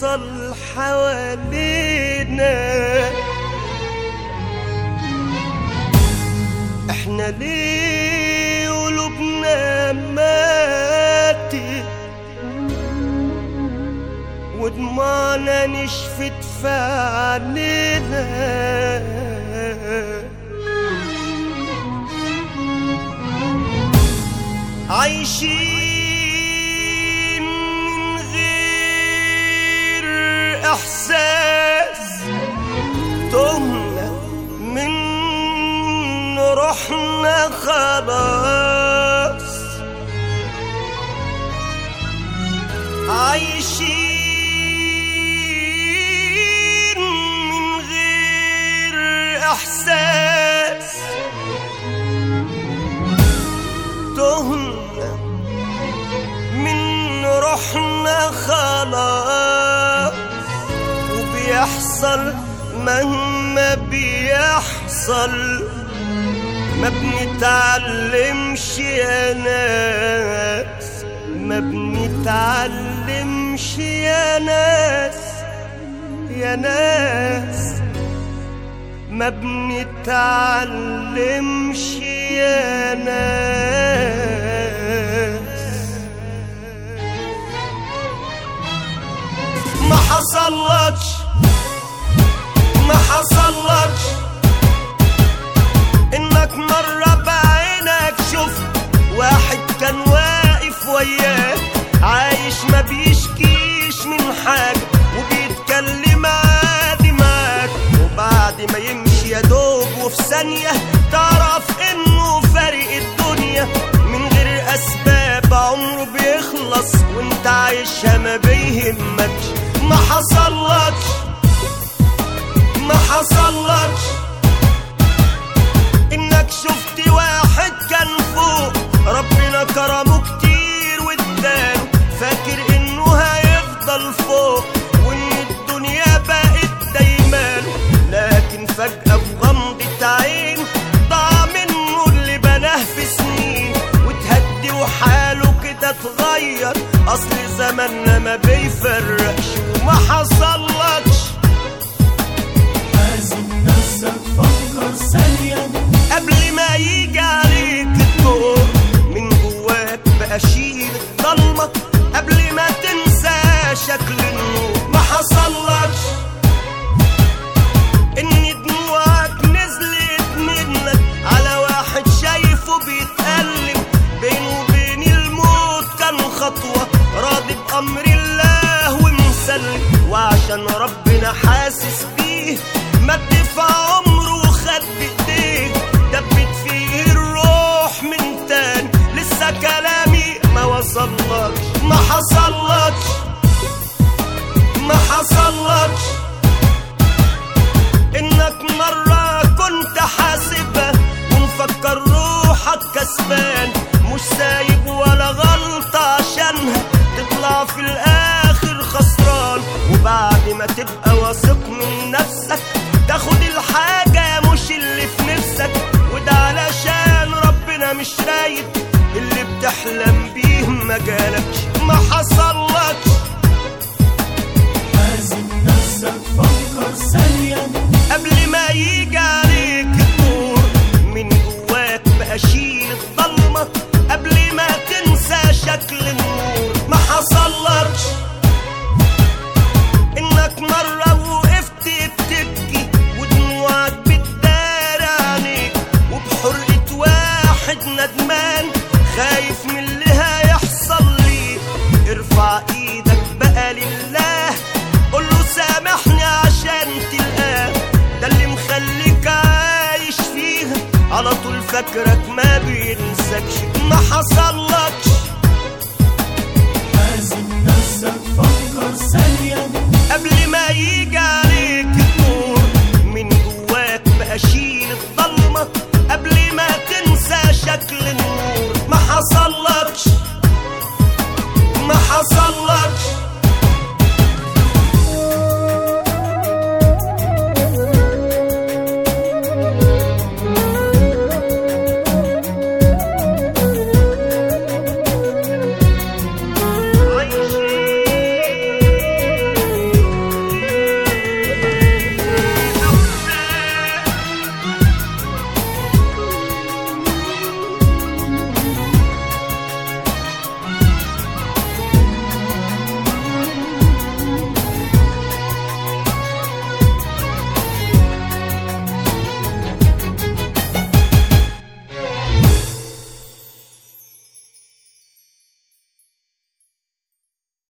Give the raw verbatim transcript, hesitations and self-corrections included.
بيحصل حوالينا. احنا ليه قلوبنا ماتت ودموعنا نشفت في عينينا؟ عايشين من غير احساس، تهنا من روحنا خلاص. عايشين من غير احساس، تهنا من روحنا خلاص. وبيحصل مهما بيحصل ما بنتعلمش يا ناس، ما بنتعلمش يا ناس، يا ناس ما بنتعلمش يا ناس. ما حصلكش ما حصلكش انك مرة بعينك شفت واحد كان واقف وياك عايش ما بيشكيش من حاجة وبيتكلم عادي معاك، وبعد ما يمشي يا دوب وفي ثانية تعرف انه فارق الدنيا من غير اسباب عمره بيخلص وانت عايشها ما بيهمكش. ما حصلكش ما حصلكش انك شفت واحد كان فوق ربنا كرمه كتير واداله، فاكر انه هيفضل فوق وان الدنيا بقت دايماله، لكن فجأة في غمضة عين ضاع منه اللي بناه في سنين وتهدي وحاله كده اتغير. اصل زماننا ما بيفرقش. وما حصلكش لازم نفسك فكر ثانية قبل ما يجي عليك الدور من جواك بقى شيل الضلمة قبل ما تنسى شكل النور. ما حصلكش ان دموعك نزلت منك على واحد شايفه بيتألم بينه وبين الموت كان خطوة راضي بأمر الله ومسلم، وعشان ربنا حاسس بيه مد في عمره وخد بايديه دبت فيه الروح من تاني. لسه كلامي ما وصلكش. ما حصلكش ما حصلكش انك مرة كنت حاسبها ومفكر روحك كسبان مش سايب ولا غلطة عشانها تطلع في الاخر خسران، وبعد ما تبقى واثق من نفسك تاخد الحاجة مش اللي في نفسك، وده علشان ربنا مش رايد اللي بتحلم بيه ما جالكش. ما حصلكش لازم نفسك فكر ثانية قبل ما يجي عليك